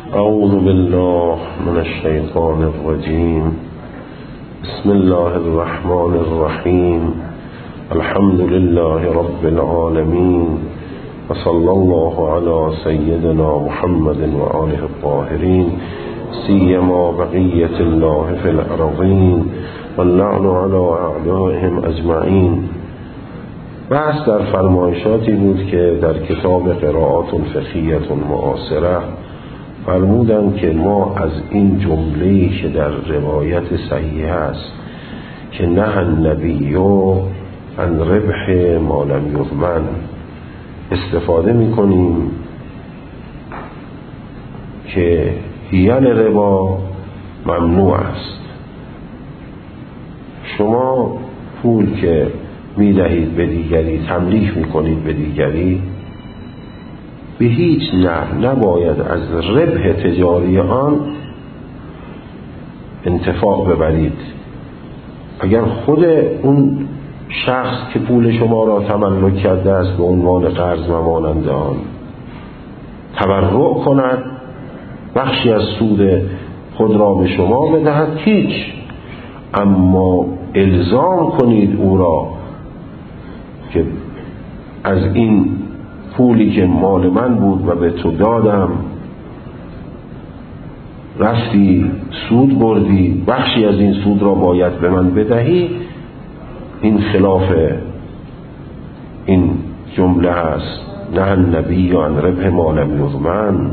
اعوذ بالله من الشیطان الرجیم. بسم الله الرحمن الرحیم. الحمد لله رب العالمین و صلی الله علی سیدنا محمد و آله الطاهرین سیما بقیة الله فی الارضین و اللعن علی اعدائهم اجمعین. بحث در فرمایشاتی بود که در کتاب قراءات فقهیة معاصره فرمودند که ما از این جمله‌ای که در روایت صحیح است که نه النبی عن ربح ما لم یضمن استفاده می‌کنیم که هیل ربا ممنوع است. شما پول که می‌دهید به دیگری، تملیک می‌کنید به دیگری، به هیچ نباید از ربح تجاری آن انتفاع ببرید. اگر خود اون شخص که پول شما را تملک کرده است به عنوان قرض و مانند آن تبرع کند، بخشی از سود خود را به شما بدهد، هیچ. اما الزام کنید او را که از این پولی که مال من بود و به تو دادم رفتی سود بردی، بخشی از این سود را باید به من بدهی، این خلاف این جمله است نه النبی عن ربح ما لم یضمن.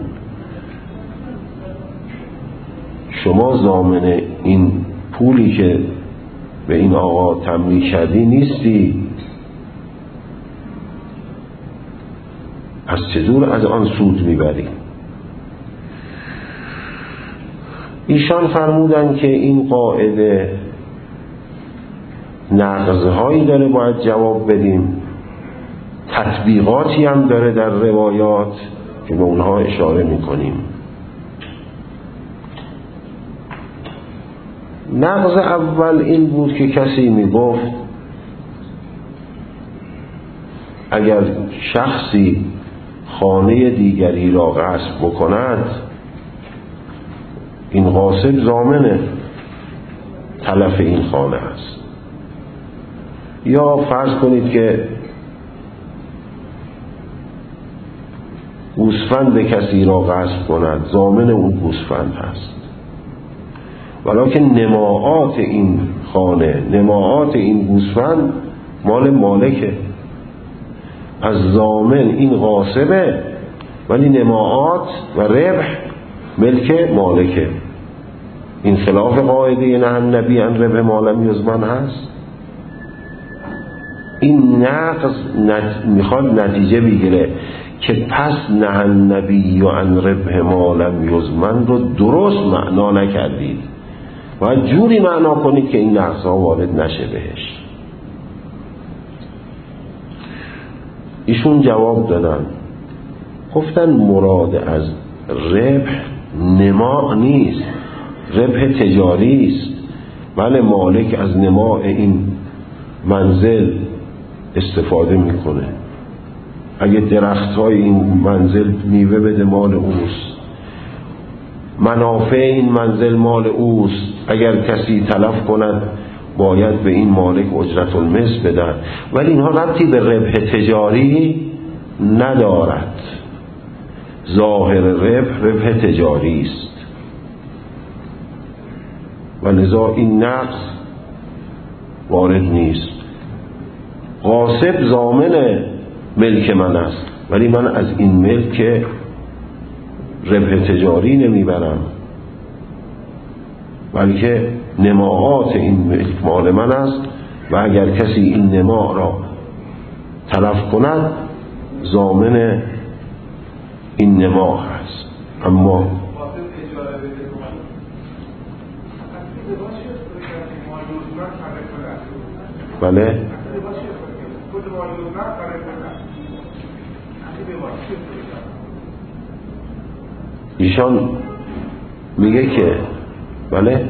شما ضامن این پولی که به این آقا تملیک کردی نیستی، از چطور از آن سود میبری؟ ایشان فرمودند که این قاعده نقض‌هایی داره باید جواب بدیم، تطبیقاتی هم داره در روایات که به اونها اشاره میکنیم. نقض اول این بود که کسی میگفت اگر شخصی خانه دیگری را غصب بکند، این غاصب ضامن تلف این خانه است. یا فرض کنید که گوسفند کسی را غصب کند، ضامن اون گوسفند هست، ولکن نماعات این خانه، نماعات این گوسفند مال مالکه، از ضامن این غاصبه، ولی نماعات و ربح ملک مالکه. این خلاف قاعده نه النبی عن ربح ما لم یضمن هست. این نقض میخواد نتیجه بگیره که پس نه النبی عن ربح ما لم یضمن رو درست معنا نکردید، باید جوری معنا کنید که این نقض ها وارد نشه بهش. ایشون جواب دادن، گفتن مراد از ربح نماء نیست، ربح تجاری است. بله، مالک از نماء این منزل استفاده میکنه، اگه درخت های این منزل میوه بده مال اوست، منافع این منزل مال اوست، اگر کسی تلف کند باید به این مالک اجرت المثل بدن، ولی اینها ربطی به ربح تجاری ندارد. ظاهر ربح تجاری است و لذا این نقض وارد نیست. غاصب ضامن ملک من است، ولی من از این ملک ربح تجاری نمیبرم، بلکه نماعات این ملک مال من است و اگر کسی این نماع را تلف کند ضامن این نماع هست. اما بله، ایشان میگه که بله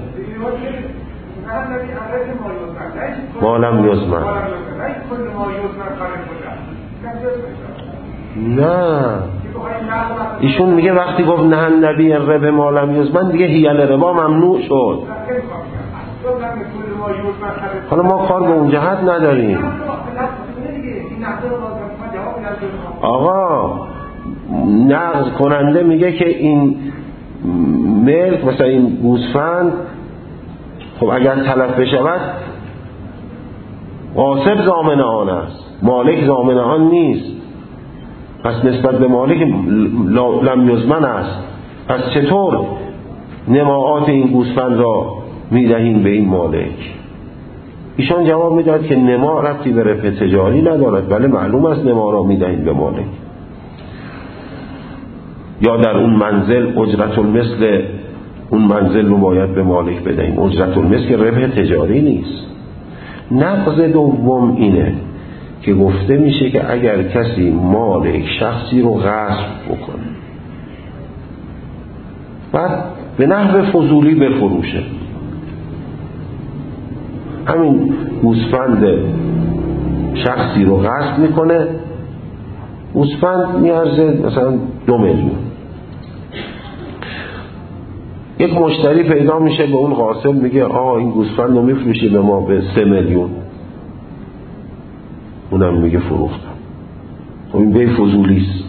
ما لم یضمن. نه، ایشون میگه وقتی گفت نه النبی ربح ما لم یزمن دیگه حیل ربا ممنوع شد. حالا ما کار به اون جهت نداریم. آقا نقض کننده میگه که این ملک مثلا این گوسفند خب اگر تلف بشود غاصب ضامن آن است، مالک ضامن آن نیست، پس نسبت به مالک لم یزمن است. پس چطور نماعات این گوسفند را میدهیم به این مالک؟ ایشان جواب میداد که نما ربطی به ربح تجاری ندارد، بله معلوم است نما را میدهیم به مالک. یا در اون منزل اجرت المثل، اون منزل رو باید به مالک بدهیم. اجرت المثل که ربح تجاری نیست. نقض دوم اینه که گفته میشه که اگر کسی مال یک شخصی رو غصب بکنه بعد به نحو فضولی بفروشه، همین گوسفند شخصی رو غصب میکنه، گوسفند میارزه مثلا 2 میلیون، یک مشتری پیدا میشه به اون غاصب میگه آقا این گوسفند رو میفروشی به ما به 3 میلیون، اونم میگه فروختم. خب این بی فضولیست.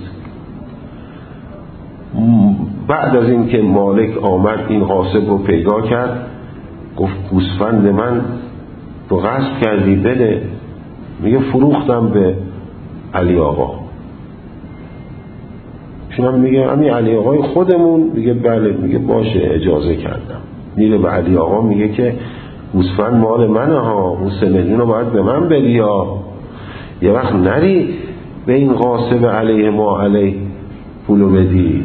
بعد از این که مالک آمد این غاصب رو پیدا کرد، گفت گوسفند من رو غصب کردی، بده. میگه فروختم به علی آقا. شما میگه همین علی آقای خودمون؟ میگه بله. میگه باشه اجازه کردم. میره به علی آقا میگه که گوسفند مال منه ها، اون 3 میلیون رو باید به من بدی ها. یه وقت نری به این غاصب علیه ما علیه پولو بدی.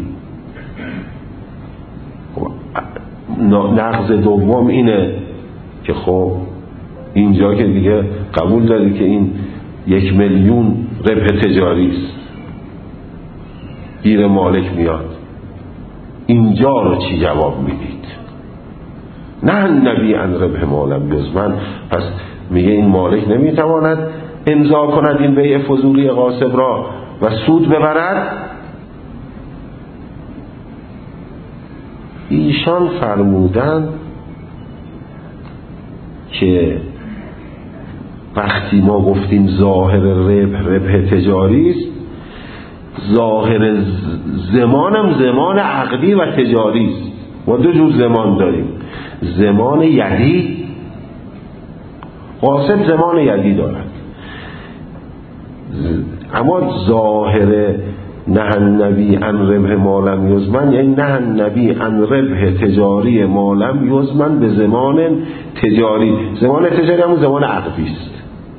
نقض دوم اینه که خب اینجا که دیگه قبول داری که این 1 میلیون ربح تجاری است، گیر مالک میاد، اینجا رو چی جواب میدید؟ نه نبی ان ربح ما لم یزمن. پس میگه این مالک نمیتواند امضا کند این بیع فضولی غاصب را و سود ببرد. ایشان فرمودند که وقتی ما گفتیم ظاهر ربح تجاری است، ظاهر زمانم زمان عقدی و تجاری است. ما 2 جور زمان داریم، زمان یدی، غاصب زمان یدی دارد، اما ظاهر نه النبی ان ربح ما لم یزمن یعنی نه النبی ان ربح تجاری ما لم یزمن به زمان تجاری. زمان تجاری همون زمان عقدی است.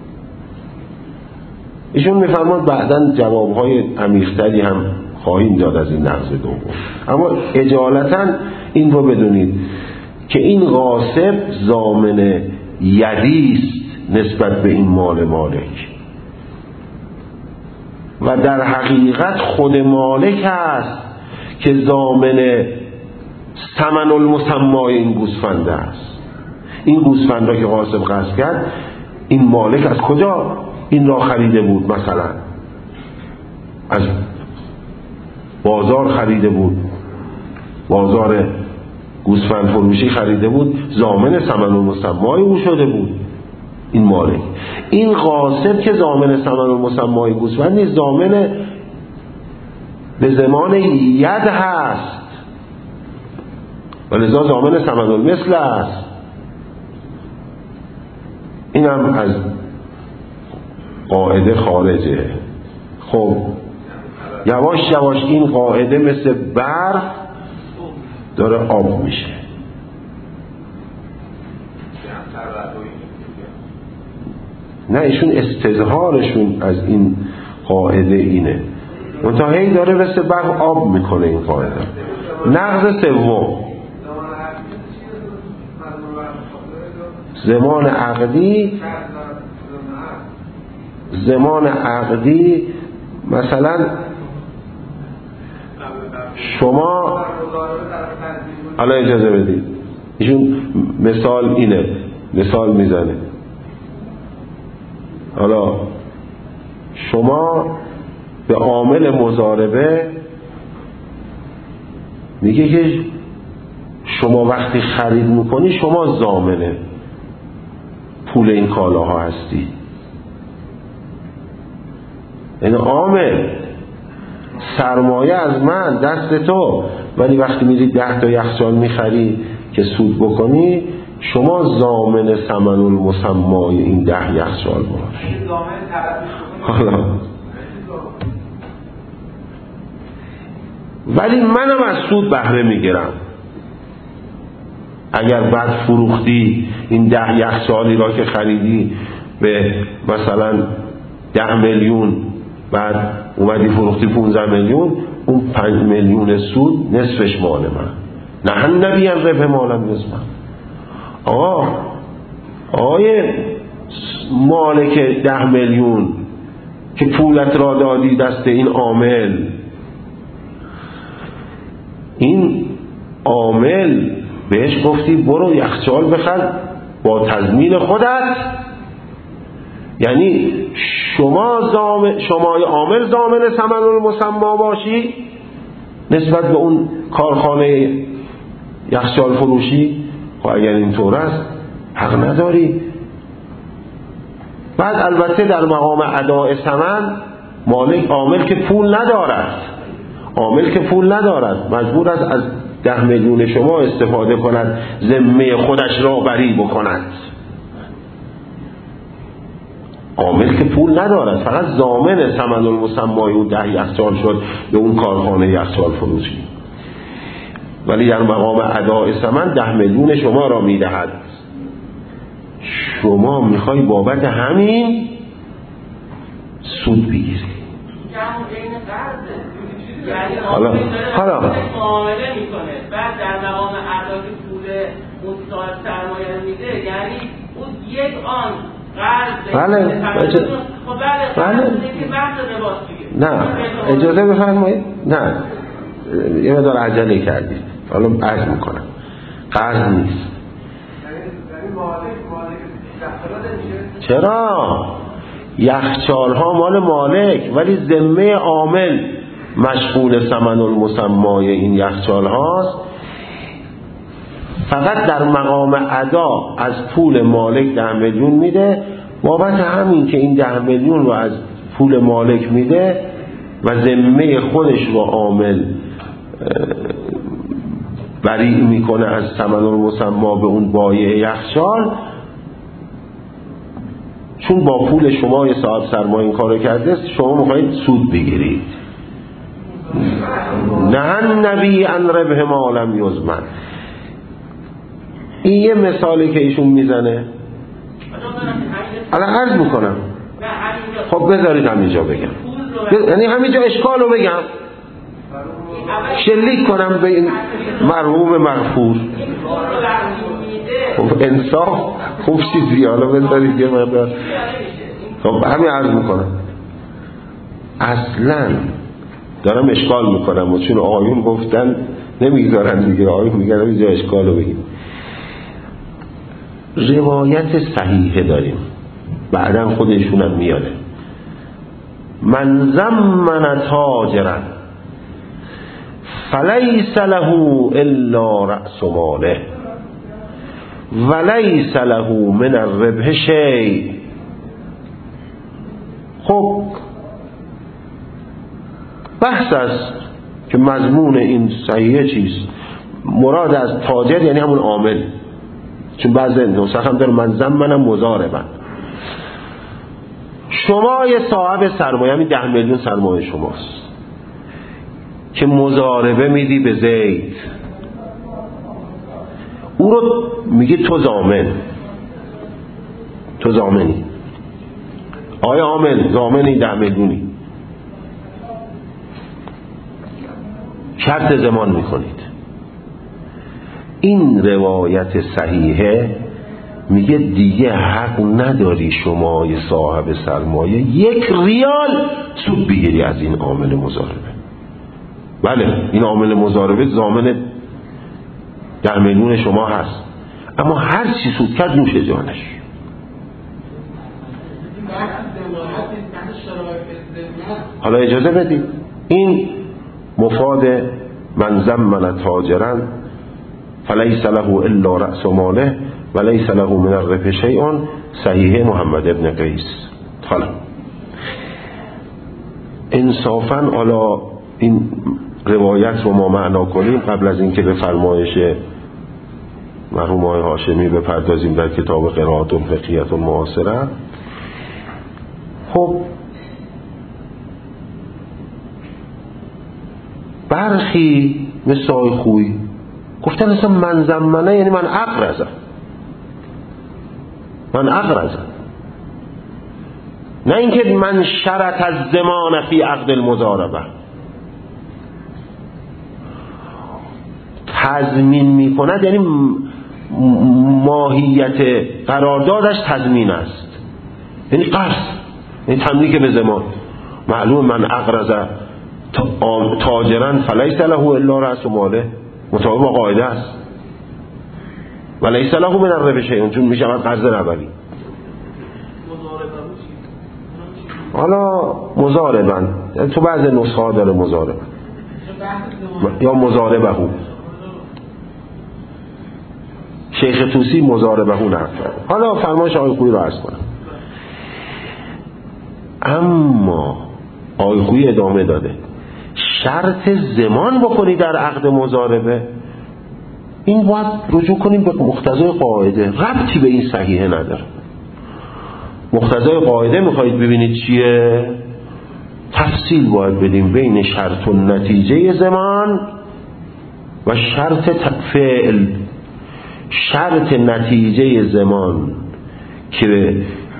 ایشون میفرماد بعداً جوابهای عمیق‌تری هم خواهیم داد از این نقض دوم، اما اجالتاً این رو بدونید که این غاصب ضامن یدی است نسبت به این مال مالک و در حقیقت خود مالک است که ضامن ثمن المسمای این گوسفند است. این گوسفند را که غاصب غصب کرد، این مالک از کجا این را خریده بود؟ مثلا از بازار خریده بود، بازار گوسفند فروشی خریده بود، ضامن ثمن المسمای او شده بود این مالک. این غاصب که ضامن ثمن المسمای گوسفند نیست، ضامن به زمان ید هست و لذا ضامن ثمن المثل است. این هم از قاعده خارجه. خب یواش یواش این قاعده مثل برف داره آب میشه. نه ایشون استظهارشون از این قاعده اینه، منتهی داره مثل برف آب میکنه این قاعده. نقض سوم زمان عقدی. زمان عقدی مثلا شما حالا اجازه بدید، ایشون مثال اینه، مثال میزنه. حالا شما به عامل مضاربه میگه که شما وقتی خرید میکنی شما ضامن پول این کالاها هستی. این عامل سرمایه از من دست تو، ولی وقتی میری 10 تا یخچال میخری که سود بکنی شما ضامن ثمن المسمای این 10 یخچال باش. حالا ولی منم از سود بهره میگیرم. اگر بعد فروختی این 10 یخچالی را که خریدی به مثلا 10 میلیون، بعد اومدی فروختی 15 میلیون، اون 5 میلیون سود نصفش مال من. نه نبی ان ربح مالم یزمن. آقای مالک 10 میلیون که پولت را دادی دست این عامل، این عامل بهش گفتی برو یخچال بخر با تضمین خودت، یعنی شما عامل ضامن ثمن المسما باشی نسبت به اون کارخانه یخچال فروشی. خب اگر اینطور است حق نداری. بعد البته در مقام اداء ثمن مالک عامل که پول ندارد مجبور است از 10 میلیون شما استفاده کند، ذمه خودش را بری بکند. عامل که پول ندارد، فقط ضامن ثمن المسمای اون 10 یخچال شد به اون کارخانه یخچال فروشی، ولی در مقام اداء ثمن 10 میلیون شما را میدهد. شما میخوای بابت همین سود بگیری. حالا معامله میکنه، بعد در مقام ادا که پول اون صاحب سرمایه میده، یعنی اون یک آن قرض بله نه اجازه بفرمایید، نه یه مقدار عجله کردید، حالا عرض میکنم قرض نیست. چرا؟ یخچال ها مال مالک، ولی ذمه عامل مشغول ثمن المسمای این یخچال هاست. فقط در مقام ادا از پول مالک 10 میلیون میده، بابت همین که این 10 میلیون رو از پول مالک میده و ذمه خودش رو عامل بری میکنه از ثمن المسما به اون بایع یخچال، چون با پول شما یه صاحب سرمایه این کارو کرده شما میخواید سود بگیرید. نه نبی ان ربح مالم یزمن. این یه مثالی که ایشون میزنه الان عرض میکنم. خب بذارید همینجا بگم، یعنی همینجا اشکالو بگم، شلیک کنم به این مرحوم مغفور. خب انصاف خوب چیزی، حالا بذارید یه مقدار. خب همین عرض میکنم، اصلا دارم اشکال میکنم و چون آقایون گفتن نمیگذارن دیگه، آقایون میگن اینجا اشکالو بگیم. روایت صحیحه داریم، بعدن خودشونم میاره. من زمن تاجرا فلیس له الا رأس ماله ولیس له من الربح شیء. خب بحث است که مضمون این صحیحه چیست. مراد از تاجر یعنی همون عامل، چون بعضی نسخ هم داره من زمنم مضاربن. شما یه صاحب سرمایه، همین 10 میلیون سرمایه شماست که مضاربه میدی به زید، او رو میگه تو ضامنی، آیا عامل ضامنی 10 میلیونی، شرط ضمان میکنید. این روایت صحیحه میگه دیگه حق نداری شما یه صاحب سرمایه 1 ریال سود بگیری از این عامل مضاربه. بله این عامل مضاربه ضامن 10 میلیون شما هست، اما هر چی سود کرد نوش جانش. حالا اجازه بدید، این مفاد من زمن تاجرا فلیس له الا رأس ماله و لیس له من الربح شیء. صحیح محمد ابن قیس. حالا انصافاً حالا این روایت رو ما معنا کنیم قبل از اینکه به فرمایش مرحوم آقای هاشمی بپردازیم در کتاب قرائات الفقهیه المعاصره. خب برخی مثل آقای خویی گفتن اصلا من زمنه یعنی من اقرضم، نه اینکه من شرط از زمان فی عقد المضاربه. تضمین میکند یعنی ماهیت قراردادش تضمین است، یعنی قرض، یعنی تملیک به زمان. معلوم من اقرض تاجرا فلیس له الا رأس ماله، مطابق با قاعده است. و لیس له من الربح شیء، چون میشه قرض ربوی. حالا مضاربن تو بعض نسخه ها داره مضاربن یا مضاربه. شیخ طوسی مضاربه نقل کرده. حالا فرمایش آقای خویی رو عرض کنم. اما آقای خویی ادامه داده شرط زمان بکنی در عقد مضاربه، این باید رجوع کنیم به مقتضای قاعده، ربطی به این صحیحه نداره. مقتضای قاعده میخواید ببینید چیه؟ تفصیل باید بدیم بین شرط و نتیجه زمان و شرط فعل. شرط نتیجه زمان که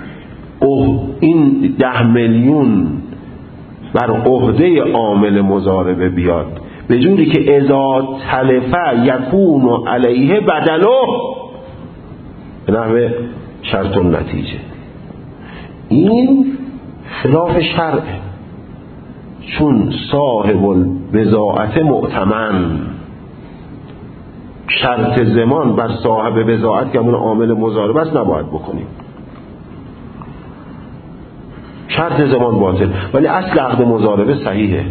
این 10 میلیون بر عهده عامل مضاربه بیاد، به جوری که اذا تلفه یکون علیه بدله، به نحو شرط و نتیجه. این خلاف شرعه، چون صاحب البضاعت مؤتمن. شرط زمان بر صاحب بضاعت که همون عامل مضاربه است نباید بکنیم. شرط زمان باطل، ولی اصل عقد مضاربه صحیحه.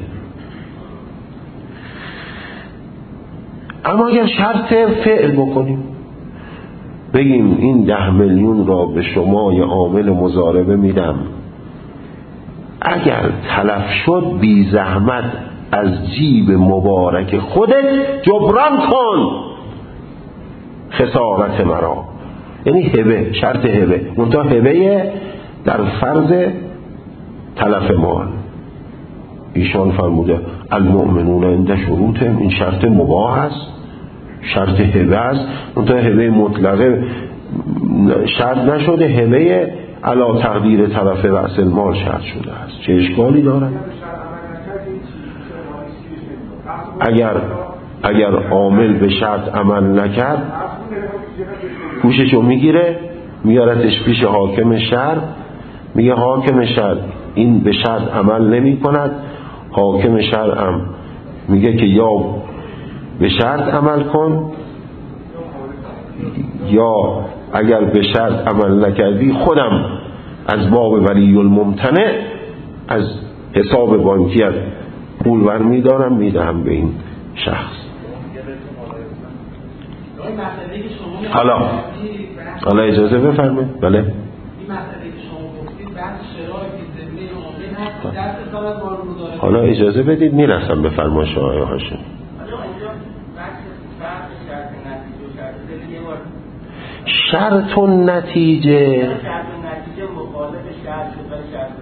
اما اگر شرط فعل بکنیم، بگیم این 10 میلیون را به شما یا عامل مضاربه میدم، اگر تلف شد بی زحمت از جیب مبارک خودت جبران کن خسارت مرا. یعنی هبه، شرط هبه، منتها هبه در فرض تلف مال. ایشان فرموده المؤمنون عند شروطهم، این شرط مباح است، شرط هبه است، منتها هبه مطلقه شرط نشده، هبه علا تقدیر طرف رأس المال شرط شده است. چه اشکالی دارد؟ اگر عامل به شرط عمل نکرد، گوششو میگیره میارتش پیش حاکم شهر، میگه حاکم شهر این به شرط عمل نمی کند. حاکم شهر هم میگه که یا به شرط عمل کن، یا اگر به شرط عمل نکردی خودم از باب ولی الممتنع از حساب بانکیت پول برمی دارم میدهم به این شخص. حالا اجازه بفرمایید. بله، این مسئله که شما گفتید بعد شرایط ضمنی عامل هست دست سال از مال مضاربه. حالا اجازه بدید میرسم به فرمایش آقای هاشمی. شرط و نتیجه مخالف شرط شد و شرط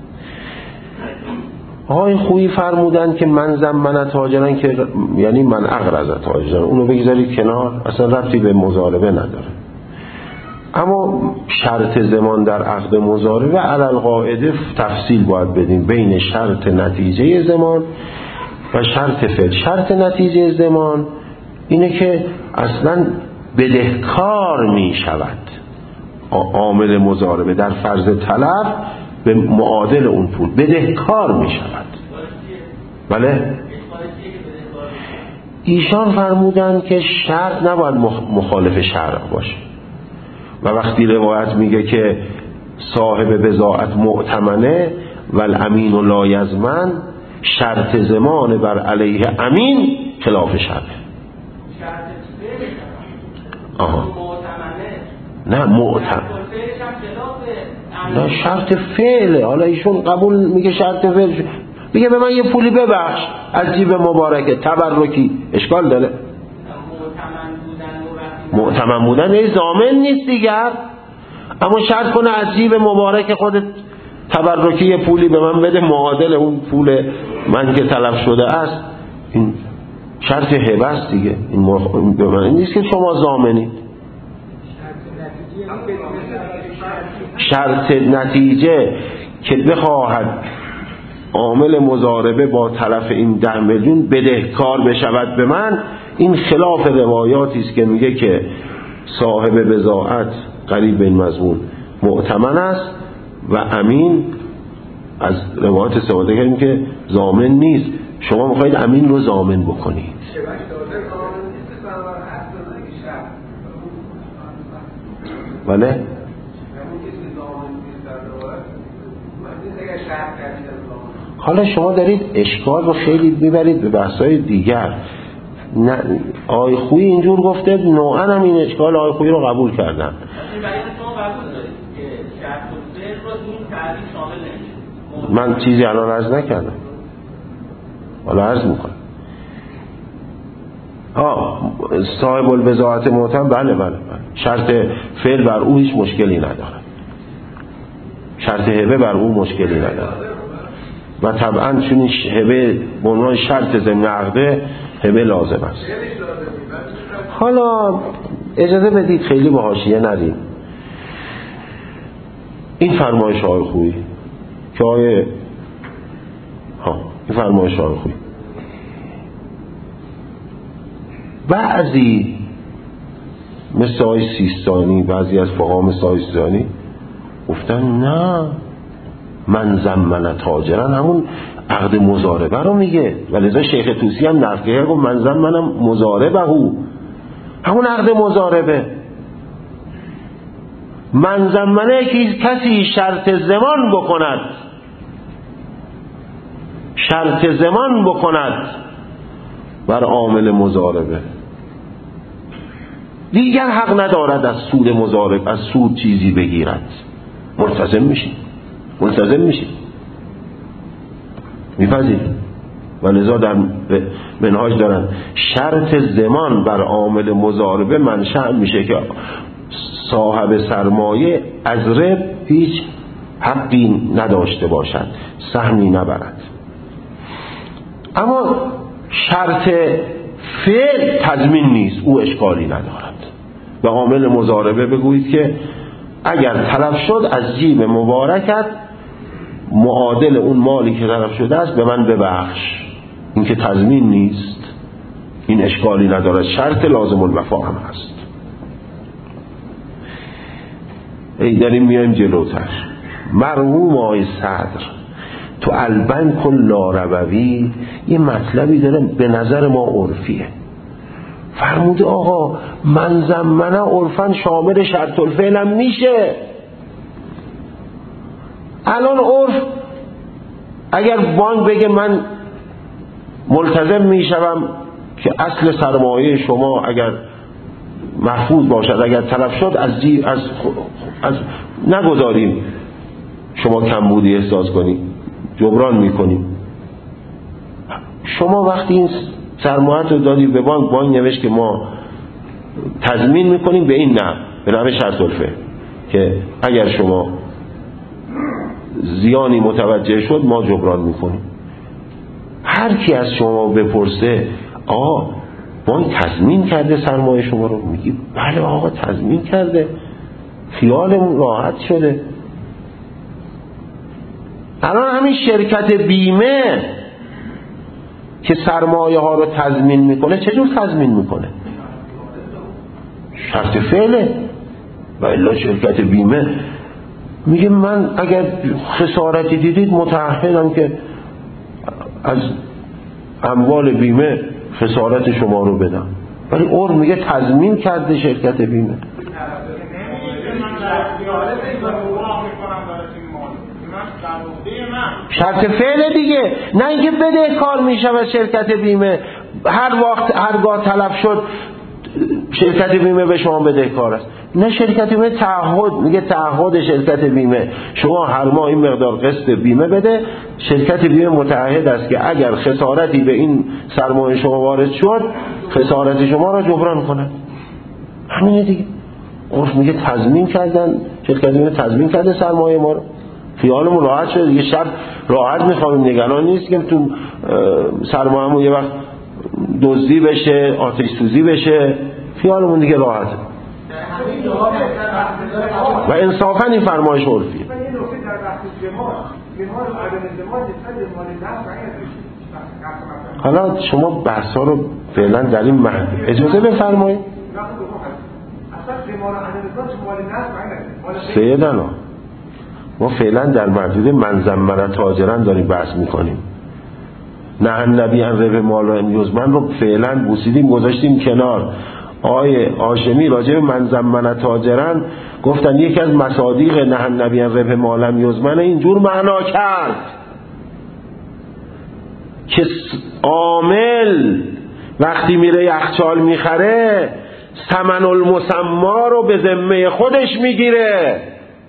آقای خویی فرمودن که من زمن تاجرن، که یعنی من اقرض تاجرن، اونو بگذارید کنار، اصلا ربطی به مضاربه نداره. اما شرط زمان در عقد مضاربه علی القاعده تفصیل باید بدیم بین شرط نتیجه زمان و شرط فعل. شرط نتیجه زمان اینه که اصلا بدهکار می شود عامل مضاربه در فرض طلب به معادل اون پول بدهکار می شود. بله، ایشان فرمودن که شرط نباید مخالف شرع باشه، و وقتی روایت میگه که صاحب بضاعت مؤتمنه و الامین لا یضمن، شرط زمان بر علیه امین خلاف شرعه. آها نه نه شرط فعله. حالا ایشون قبول میگه شرط فعل، میگه به من یه پولی ببخش از جیب مبارکه تبرکی، اشکال داره؟ مؤتمن بودن یه ضامن نیست دیگر، اما شرط کنه از جیب مبارک خودت تبرکی یه پولی به من بده معادل اون پول من که تلف شده است، این شرط هبه است دیگه. این به من نیست که شما ضامنید. شرط نتیجه که بخواهد عامل مضاربه با تلف این 10 میلیون بدهکار بشود به من، این خلاف روایاتی است که میگه که صاحب بضاعت قریب به این مضمون مؤتمن است و امین از روایات استفاده کردیم که ضامن نیست. شما میخواید امین رو ضامن بکنید. بله حالا شما دارید اشکال رو خیلی میبرید به بحث‌های دیگر. آقای خویی اینجور گفته، نوعا هم این اشکال آقای خویی رو قبول کردن. من چیزی الان عرض نکردم، حالا عرض میکنم. صاحب البضاعت معتمن بله شرط فعل بر او هیچ مشکلی نداره، شرط هبه بر او مشکلی نداره و طبعا چون هبه به عنوان شرط ضمن عقده هبه لازم است. حالا اجازه بدید خیلی به حاشیه نریم. این فرمایش های خویی که این فرمایش های خویی بعضی مثل آقای سیستانی، بعضی از فقها مثل آقای سیستانی گفتن نه، من زمن تاجرن همون عقد مضاربه رو میگه. ولذا شیخ طوسی هم نفیه گفت من زمن مضاربه همون عقد مضاربه. من زمنه که کسی شرط زمان بکند بر عامل مضاربه، دیگر حق ندارد از سود مضارب، از سود چیزی بگیرد. ملتزم میشید میپذید. و لذا در منهاج دارن شرط زمان بر عامل مضاربه منشأ میشه که صاحب سرمایه از ربح هیچ حقی نداشته باشد، سهمی نبرد. اما شرط فعل تضمین نیست، او اشکالی ندارد. به عامل مضاربه بگویید که اگر تلف شد از جیب مبارکت معادل اون مالی که تلف شده است به من ببخش. این که تضمین نیست، این اشکالی ندارد، شرط لازم الوفا هم هست. داریم میایم جلوتر. مرحوم آقای صدر تو البنک لاروی یه مطلبی داره به نظر ما عرفیه. فرموده آقا من زمنه عرفاً شامل شرط الفعل هم میشه. الان عرف اگر بانک بگه من ملتزم میشم که اصل سرمایه شما اگر محفوظ باشد، اگر تلف شد از نگذاریم شما کمبودی احساس کنید، جبران میکنیم. شما وقتی این سرمایه رو دادی به بانک، بانک نوشت که ما تضمین میکنیم به این نه، به نحو شرط الفعل که اگر شما زیانی متوجه شد ما جبران میکنیم. هر کی از شما بپرسه آقا بانک تضمین کرده سرمایه شما رو، میگی بله آقا تضمین کرده، خیالمون راحت شده. الان همین شرکت بیمه که سرمایه ها رو تضمین میکنه چجور تضمین میکنه؟ شرط فعله. و الا شرکت بیمه میگه من اگر خسارتی دیدید متعهدم که از اموال بیمه خسارت شما رو بدم، ولی عرف میگه تضمین کرده شرکت بیمه. شرط فعل دیگه، نه اینکه بدهکار میشه از شرکت بیمه. هرگاه طلب شد شرکت بیمه به شما بدهکار است. نه، شرکت بیمه تعهد میگه، تعهد شرکت بیمه شما هر ماه این مقدار قسط بیمه بده. شرکت بیمه متعهد است که اگر خسارتی به این سرمایه شما وارد شد خسارت شما را جبران کند. همینه دیگه. عرف میگه تضمین کردن، شرکت بیمه تضمین کرده سرمایه ما رو، خیالمون راحت شده دیگه. شب راحت میخوابیم، نگران نیست که تو سرمایه‌مون یه وقت دزدی بشه، آتش سوزی بشه، خیالمون دیگه راحته. و انصافا این فرمایش عرفیه. حالا شما بحثا رو فعلا در این محل اجازه بفرمایید. سیدنا ما فعلا در محدود من زمن تاجرا داریم بحث میکنیم. نه النبی ان ربح مال و یزمن رو فعلا بوسیدیم گذاشتیم کنار. آقای هاشمی راجع به من زمن تاجرا گفتن یکی از مصادیق نه النبی ان ربح مال و یزمن اینجور معنا کرد که عامل وقتی میره یخچال میخره ثمن المسما رو به ذمه خودش میگیره.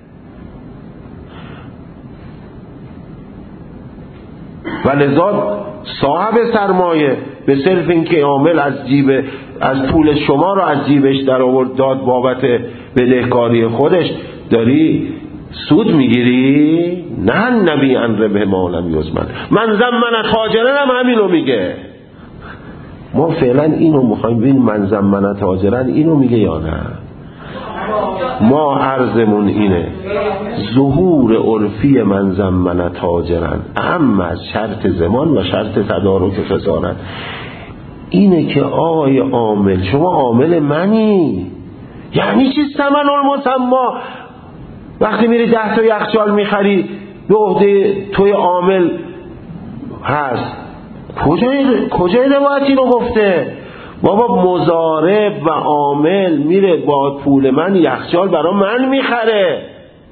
و لذا صاحب سرمایه به صرف اینکه عامل از پول شما رو از جیبش در آورد داد بابت بدهکاری خودش، داری سود میگیری؟ نه نبی ان ربح مالم یزمن. من زمن تاجرن هم همینو میگه. ما فعلا اینو میخوایم ببینیم من زمن تاجرن اینو میگه یا نه. ما عرضمون اینه ظهور عرفی من زمن تاجرن اما از شرط زمان و شرط تدارک خسارت اینه که آقای عامل شما عامل منی. یعنی چی ثمن المسما؟ وقتی میری 10 تا یخچال میخری به عهده توی عامل هست. کجای روایت اینو گفته؟ بابا مضارب و عامل میره با پول من یخچال برای من میخره.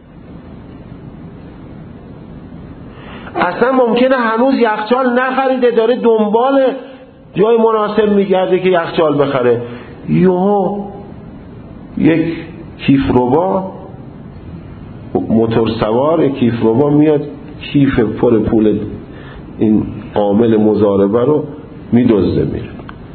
اصلا ممکنه هنوز یخچال نخریده داره دنبال جای مناسب میگرده که یخچال بخره. یهو یک کیفربا موتور سوار کیفربا میاد کیف پر پول این عامل مضاربه رو میدزده میره.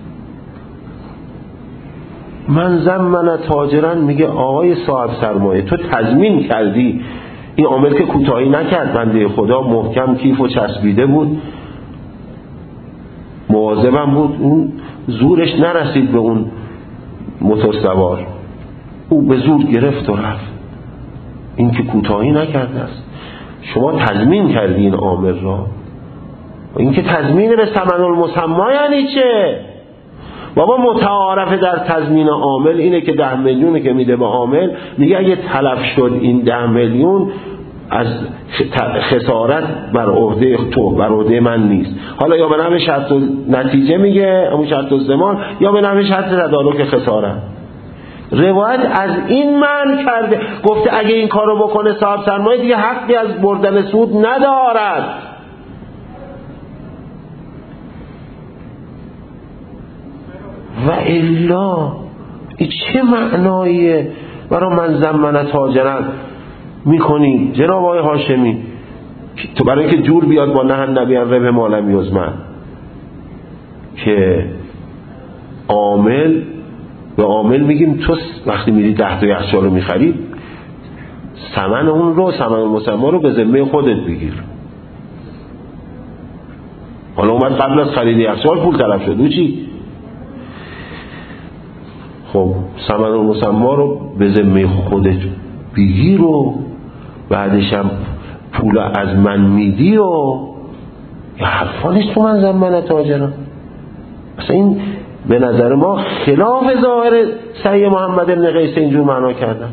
من زمن تاجرن میگه آقای صاحب سرمایه تو تضمین کردی این عامل که کوتاهی نکرد، بنده خدا محکم کیفو چسبیده بود، مواظبم بود، اون زورش نرسید به اون موتور سوار، او به زور گرفت و رفت. این که کوتاهی نکرده است. شما تضمین کردی این عامل را. این که تضمین به ثمن المسما یعنی چه؟ بابا متعارف در تضمین عامل اینه که 10 میلیونه که میده به عامل میگه اگه تلف شد این 10 میلیون از خسارت بر عهده تو، بر عهده من نیست. حالا یا به نحو شرط و نتیجه میگه همون شرط و زمان، یا به نحو شرط تدارک خسارت. روایت از این معنی کرده، گفته اگه این کارو بکنه صاحب سرمایه دیگه حقی از بردن سود ندارد. و الا این چه معناییه برای من زمن تاجرن میکنی جناب آقای هاشمی؟ تو برای اینکه جور بیاد با نه نبی ربح مالم یزمن که عامل به عامل میگیم تو وقتی میری 10 تا یخچال رو میخری ثمن اون رو، ثمن المسما رو به ذمه خودت بگیر. حالا اومد قبل از خرید یخچال پول طلب شد، چی؟ خب ثمن المسما رو به ذمه خودت بگیر و بعدش هم پول از من میدی و یا حرفانش تو من زمن تاجران. اصلا این به نظر ما خلاف ظاهر صحیح محمد بن قیس اینجور معنا کردن.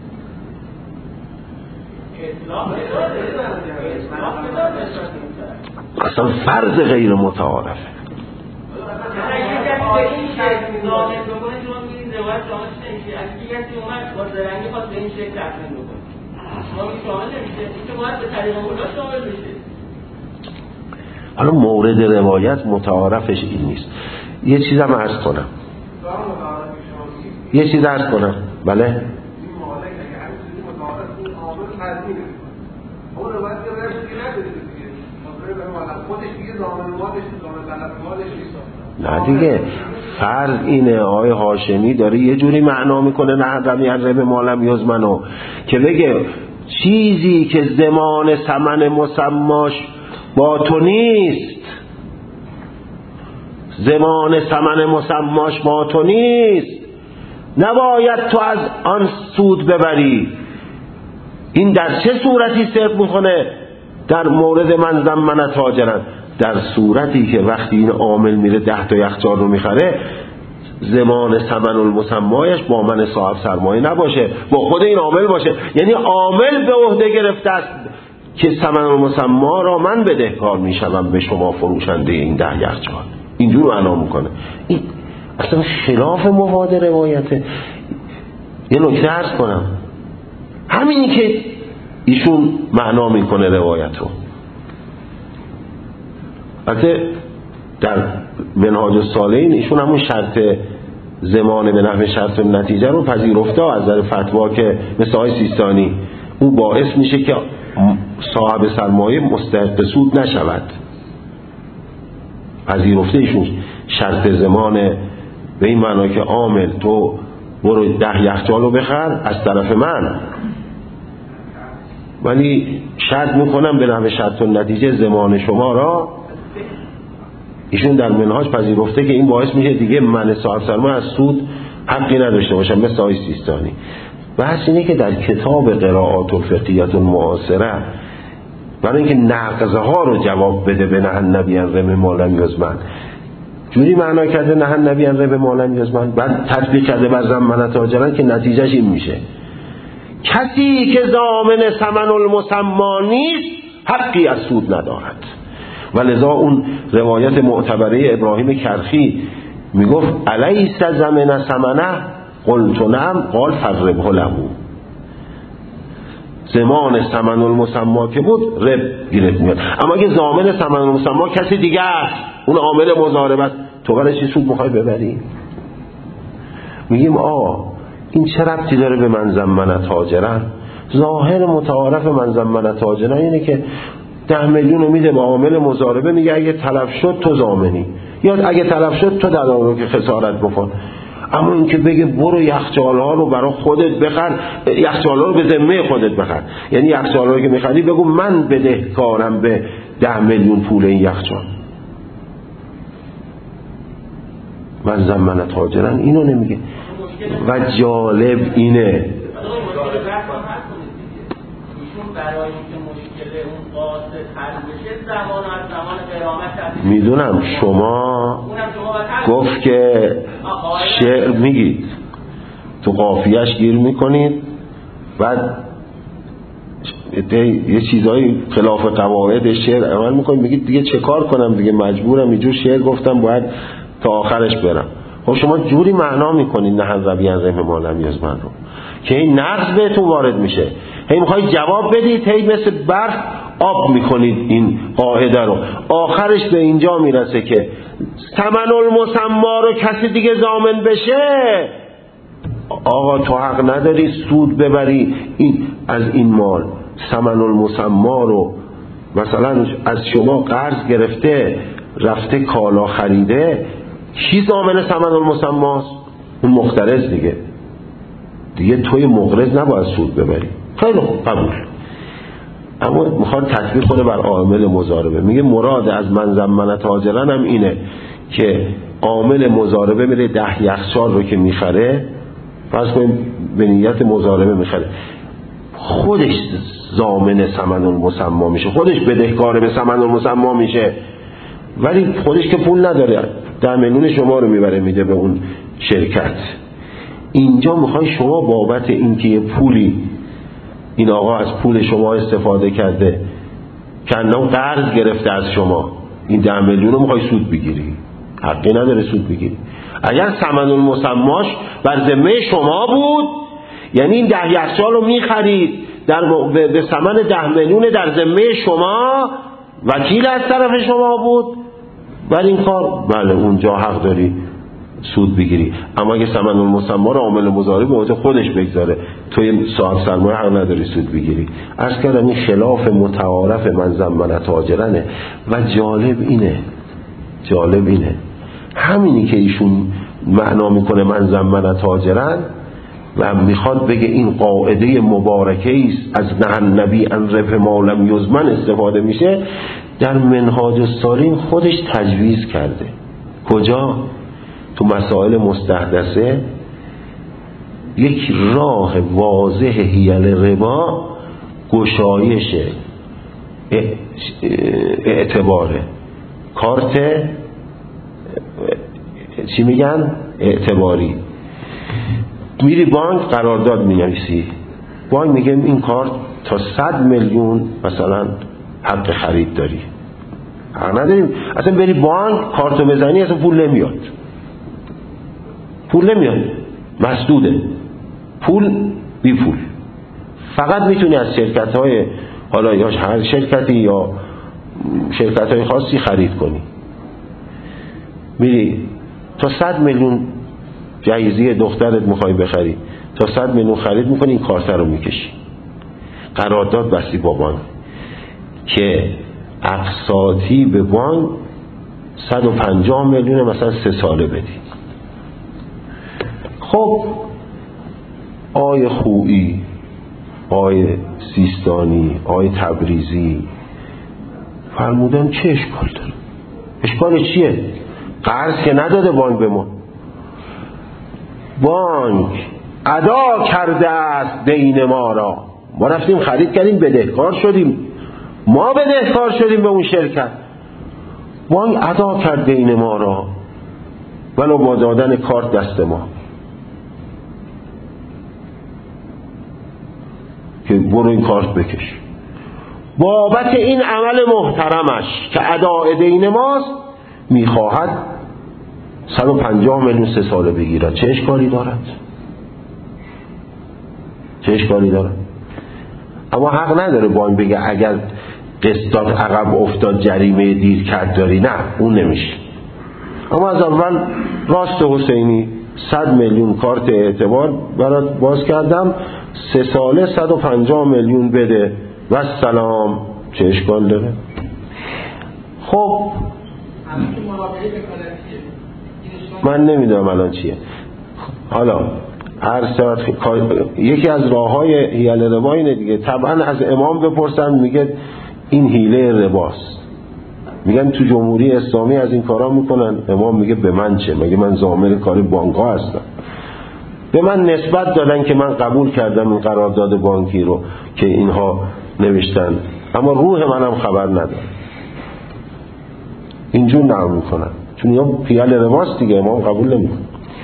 اصلا فرض غیر متعارفه. حالا مورد روایت متعارفش این نیست. یه چیزم عرض کنم بله نه دیگه فرض اینه آقای هاشمی داره یه جوری معنا میکنه نه رمی به مالم یزمنو که بگه چیزی که زمان ثمن مسماش با تو نیست، زمان ثمن مسماش با تو نیست، نباید تو از آن سود ببری. این در چه صورتی صدق میکنه؟ در مورد من زمن تاجرن، در صورتی که وقتی این عامل میره 10 تا یخچال رو میخره زمان ثمن المسمایش با من صاحب سرمایه نباشه، با خود این عامل باشه. یعنی عامل به عهده گرفته است که ثمن المسما را من بدهکار میشم به شما فروشنده این 10 یخچال. اینجور معنا میکنه. این اصلا خلاف مفاد روایته. یه نکته عرض کنم، همینی که ایشون معنا میکنه روایت رو، البته در منهاج الصالحین ایشون همون شرط زمان به نحو شرط نتیجه رو پذیرفته از نظر فتوا که مثل آقای سیستانی او باعث میشه که صاحب سرمایه مستحق سود نشود. پذیرفته ایشون شرط زمان به این معنا که عامل تو برو 10 یخچال رو بخر از طرف من، ولی شرط میکنم به نحو شرط نتیجه زمان شما را. ایشون در منهاج پذیرفته که این باعث میشه دیگه من صاحب سرمایه از سود حقی نداشته باشم مثل آقای سیستانی. بحث اینه که در کتاب قراءات الفقهیه المعاصره برای اینکه نقضه ها رو جواب بده به نهی النبی عن ربح ما لم یضمن، جوری معنا کرده نهی النبی عن ربح ما لم یضمن، بعد تطبیق کرده بر ضمن تاجران که نتیجهش این میشه کسی که ضامن ثمن المسما نیست حقی از سود ندارد. ولذا اون روایت معتبره ابراهیم کرخی میگفت الیس ضمن ثمنه قلت نعم قال فربه له. زمان ثمن المسما که بود رب گیرت میاد، اما اگه ضامن ثمن المسما کسی دیگه است، اون عامل مضارب است، تو برای چی سود میخوای ببری؟ میگیم این چه ربطی داره به من ضمن تاجرن؟ ظاهر متعارف من ضمن تاجرن اینه که 10 میلیون رو میده به عامل مضاربه، میگه اگه تلف شد تو ضامنی، یا اگه تلف شد تو در اون رو که خسارت بکن. اما اینکه بگه برو یخچال‌ها رو برای خودت بخر، یخچال‌ها رو به ذمه خودت بخر، یعنی یخچال‌ها رو که می‌خری بگو من بدهکارم به 10 میلیون پول این یخچال. من ضمن تاجرن اینو نمیگه. و جالب اینه برای اینکه مشکل اون قاصد حل بشه زمان از زمان قرامت میدونم شما گفت که شعر میگید تو قافیه‌اش گیر میکنید، بعد یه چیزایی خلاف قواعد شعر عمل میکنید، میگید دیگه چه کار کنم دیگه مجبورم اینجور شعر گفتم باید تا آخرش برم. خب شما جوری معنا میکنید نه روی از رحم ما لم یضمن رو که این نقض بهتون وارد میشه، هی میخواید جواب بدید، هی مثل برف آب میکنید این قاعده رو، آخرش به اینجا میرسه که ثمن المسما رو کسی دیگه ضامن بشه. آقا تو حق نداری سود ببری از این مال. ثمن المسما رو مثلا از شما قرض گرفته رفته کالا خریده، کی ضامن ثمن المسماست؟ اون مقترض دیگه توی مقرض نباید سود ببری. خیلی خوب قبول، اما میخواد تطبیق کنه بر عامل مضاربه. میگه مراد از من ضمن تاجرن هم اینه که عامل مضاربه میره 10 یخچال رو که میخره، فرض کنیم به نیت مضاربه میخره، خودش ضامن ثمن المسما میشه، خودش بدهکار به ثمن المسما میشه، ولی خودش که پول نداره 10 میلیون شما رو میبره میده به اون شرکت. اینجا میخوای شما بابت اینکه یه پولی این آقا از پول شما استفاده کرده که انه قرض گرفته از شما، این 10 میلیون رو میخوای سود بگیری؟ حقی نداره سود بگیری. اگر ثمن المسماش بر ذمه شما بود، یعنی این 10 یخچال رو میخرید به ثمن 10 میلیون در ذمه شما، وکیل از طرف شما بود، ولی این کار بله اونجا حق داری سود بگیری، اما اگه ثمن المسمى رو عامل مضارع به عهده خودش بگذاره توی صاحب سرمایه حق نداری سود بگیری. عرض کردم این خلاف متعارف من ضمن تاجرنه. و جالب اینه همینی که ایشون معنا میکنه من ضمن تاجرن و میخواد بگه این قاعده مبارکه است از نه النبی ان ربح ما لم یضمن استفاده میشه، در منهاج السالین خودش تجویز کرده. کجا؟ تو مسائل مستحدثه یک راه واضح حیل ربا گشایش اعتباره، کارت چی میگن؟ اعتباری. میری بانک قرارداد مینویسی، بانک میگه این کارت تا 100 میلیون مثلا حق خرید داری، حق نداریم اصلا بری بانک کارتو بزنی اصلا پول نمیاد، مسدوده، پول بی پول. فقط میتونی از شرکت‌های حالا یا هر شرکتی یا شرکت‌های خاصی خرید کنی. میری تا 100 میلیون جایزه دخترت میخوای بخری، تا 100 میلیون خرید میکنی، این کارت رو میکشی، قرارداد بستی با بانک که اقساطی به بانک 150 میلیون مثلا 3 ساله بدی. خب آی خویی، آی سیستانی، آی تبریزی فرمودن چه اشکال داره؟ اشکال چیه؟ قرض که نداده بانک به ما، بانک ادا کرده است دین ما را، ما رفتیم خرید کردیم بدهکار شدیم، ما بدهکار شدیم به اون شرکت، بانک ادا کرده دین ما را ولو با دادن کارت دست ما که برو این کارت بکش. بابت این عمل محترمش که اداء دین ماست میخواهد 150 میلیون 3 ساله بگیرد. چه اشکالی دارد؟ اما حق نداره بانک بگه اگر قسطات عقب افتاد جریمه دیر کرد داری، نه اون نمیشه. اما از اول راست حسینی 100 میلیون کارت اعتبار برات باز کردم، 3 ساله 150 میلیون بده و سلام. چه اشکال داره؟ خب من نمیدونم الان چیه. حالا هر ساعت یکی از راههای حیل ربا اینه دیگه، طبعا از امام بپرسن میگه این حیله رباست، میگن تو جمهوری اسلامی از این کارا میکنن، امام میگه به من چه، مگه من ضامن کار بانک‌ها هستم؟ به من نسبت دادن که من قبول کردم این قرارداد بانکی رو که اینها نوشتن، اما روح منم خبر نداره. اینجور نعم میکنن چون یا حیل رباست دیگه، امام قبول نمیکنه.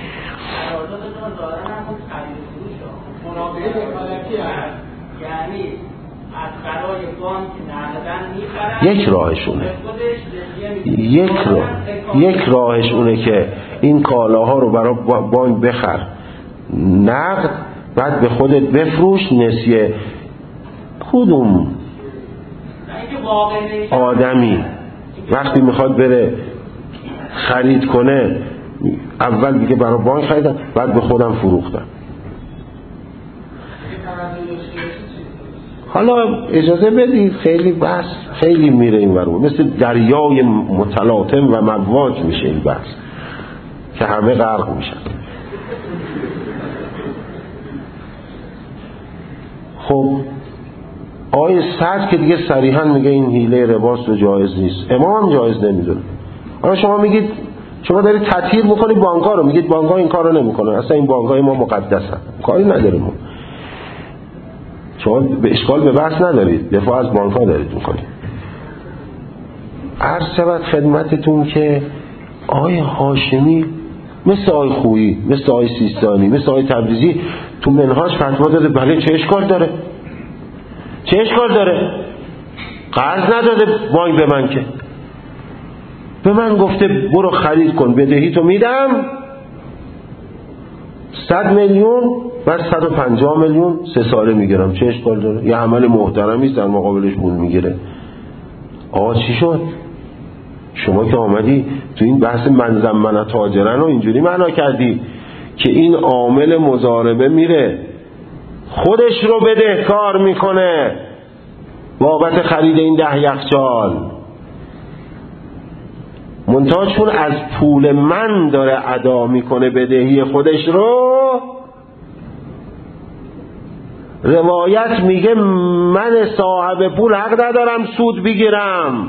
یک راهش اونه که این کالاها رو برای بانک بخر نقد، بعد به خودت بفروش نسیه. کدوم آدمی وقتی میخواد بره خرید کنه اول میگه برای بانک خریدم بعد به خودم فروختم؟ حالا اجازه بدید خیلی بحث خیلی میره این ورون، مثل دریای متلاطم و مواج میشه این بحث که همه غرق میشن. خب آیه 100 که دیگه صریحا میگه این حیله رباست و جایز نیست، امام جایز نمیدونه. حالا شما میگید، شما دارید تطهیر میکنید بانک‌ها رو، میگید بانک‌ها این کارو نمیکنن، اصلا این بانک‌های ما مقدسن، کاری نداره ما. شما به اشکال به بحث ندارید، دفاع از بانک‌ها دارید میکنید. عرض شود خدمتتون که آقای هاشمی مثل آقای خویی، مثل آقای سیستانی، مثل آقای تبریزی تو منهاج فتوا داده بله چه اشکال داره؟ قرض نداده بانک به من، که به من گفته برو خرید کن بدهی تو میدم 100 میلیون بعد 150 میلیون 3 ساله میگیرم. چه اشکال داره؟ یه عمل محترمی است، در مقابلش پول میگیره. آقا چی شد؟ شما که آمدی تو این بحث من زمن تاجرن و اینجوری معنا کردی که این عامل مضاربه میره خودش رو بدهکار میکنه بابت خرید این 10 یخچال، منتها چون از پول من داره ادا میکنه بدهی خودش رو، روایت میگه من صاحب پول حق ندارم سود بگیرم.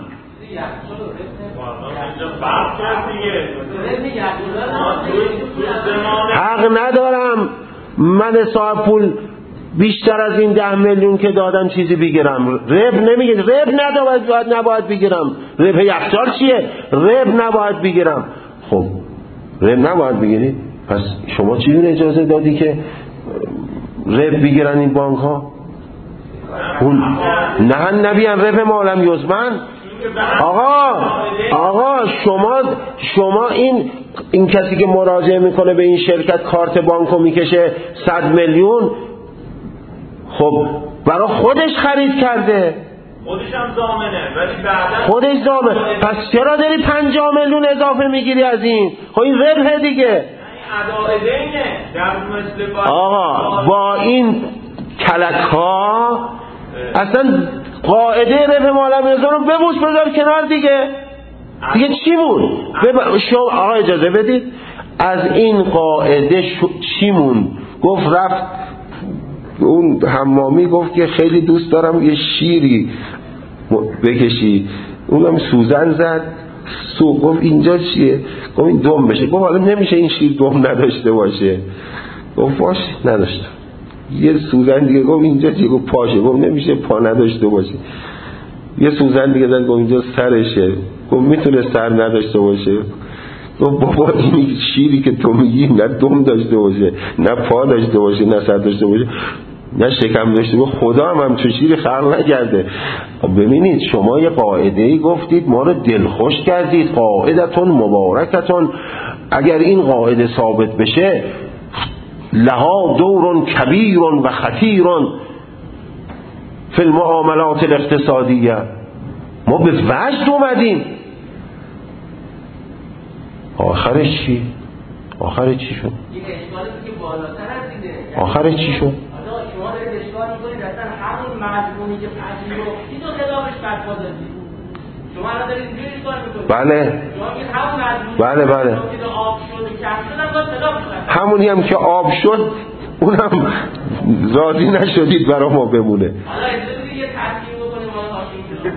حق ندارم من صاحب پول بیشتر از این 10 میلیون که دادم چیزی بگیرم. رب نمیگه، رب نباید بگیرم. رب یخچال چیه؟ رب نباید بگیرم. خب رب نباید بگیری، پس شما چی اجازه دادی که رب بگیرن این بانک ها؟ اون نه نبیان رب مالم یزمن. آقا شما این کسی که مراجعه میکنه به این شرکت کارت بانکو میکشه 100 میلیون، خب برای خودش خرید کرده، خودش هم ضامنه، ولی بعدا خودش ضامن، پس چرا داری 50 میلیون اضافه میگیری از این؟ خب این ربح دیگه. اداء دینه در مثل آقا با این کلک ها اصلا قاعده ربح مالم یزن رو ببوس بذار کنار دیگه چی بود؟ آقا اجازه بدید، از این قاعده چی مون؟ گفت رفت اون حمامی گفت که خیلی دوست دارم یه شیری بکشی، اونم سوزن زد گفت اینجا چیه؟ گفت این دم بشه. گفت حالا نمیشه این شیر دم نداشته باشه. گفت باش نداشته. یه سوزن دیگه گفت اینجا چیه؟ گفت پاشه. گفت نمیشه پا نداشته باشه. یه سوزن دیگه زد گفت اینجا سرشه. گفت میتونه سر نداشته باشه. گفت بابا این شیری که تو میگی نه دم داشته باشه، نه پا داشته باشه، نه سر داشته باشه، نه شکم داشته باشه، خدا هم همچون شیری خلق نکرده. ببینید شما یه قاعده‌ای گفتید ما رو دلخوش کردید، قاعدتون مبارکتون، اگر این قاعده ثابت بشه لها دور کبیر و خطیر فی المعاملات الاقتصادیه. ما به وجد اومدیم. آخرش چی شد؟ این اشکالی که بالاتر از دیده. آخرش چی شد؟ شما دارید اشکال میکنید اصلا همون مضمونی که پذیرفتید و خلافش فتوا دادید. شما الان دارید اینجوری اشکال میکنید. بله. شما میگید همون مضمونی که آب شد و کم شد هم باید خلافش فتوا. همونی هم که آب شد اونم راضی نشدید برای ما بمونه. حالا اجازه بدید یه تصمیم بکنیم ما حاکم شد.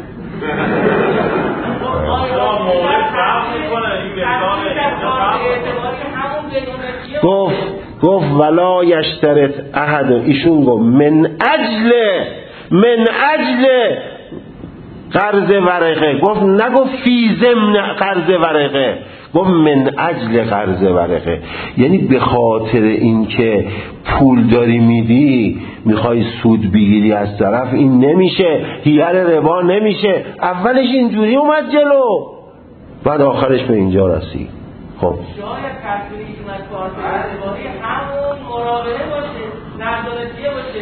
گفت ولا یشترط احد، ایشون گفت من اجل قرض ورقه، گفت نگفت فی ضمن قرض ورقه، گفت من اجل قرض ورقه، یعنی به خاطر اینکه پول داری میدی میخوای سود بگیری از طرف، این نمیشه، هیئت ربا نمیشه. اولش اینجوری اومد جلو، بعد آخرش به اینجا رسید. خب شاید تصویری که من کار اعتباری همون مراقبه باشه، نردانتیه باشه.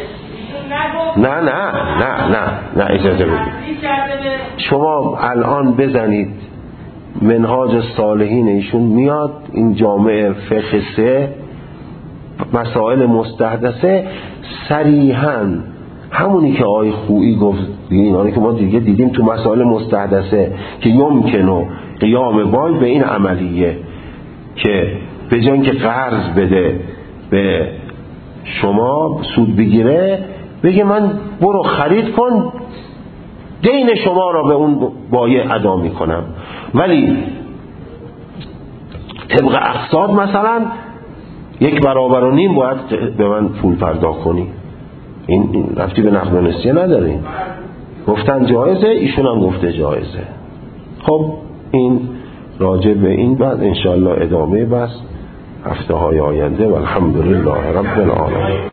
نه اجازه بدید، شما الان بزنید منهاج الصالحین، ایشون میاد این جامعه فقه 3 مسائل مستحدثه صریحاً همونی که آقای خویی گفت، اینانی که ما دیگه دیدیم تو مسائل مستحدثه که یمکنه قیام بانک به این عملیه که به جای اینکه قرض بده به شما سود بگیره، بگه من برو خرید کن دین شما را به اون بایع ادا میکنم، ولی طبق اقساط مثلا 1.5 برابر باید به من پول پرداخت کنی. این رفتی به نقد و نسیه نداریم. گفتن جایزه، ایشون هم گفته جایزه. خب این راجع به این بعد انشاءالله ادامه بس هفته های آینده و الحمدلله رب العالمین.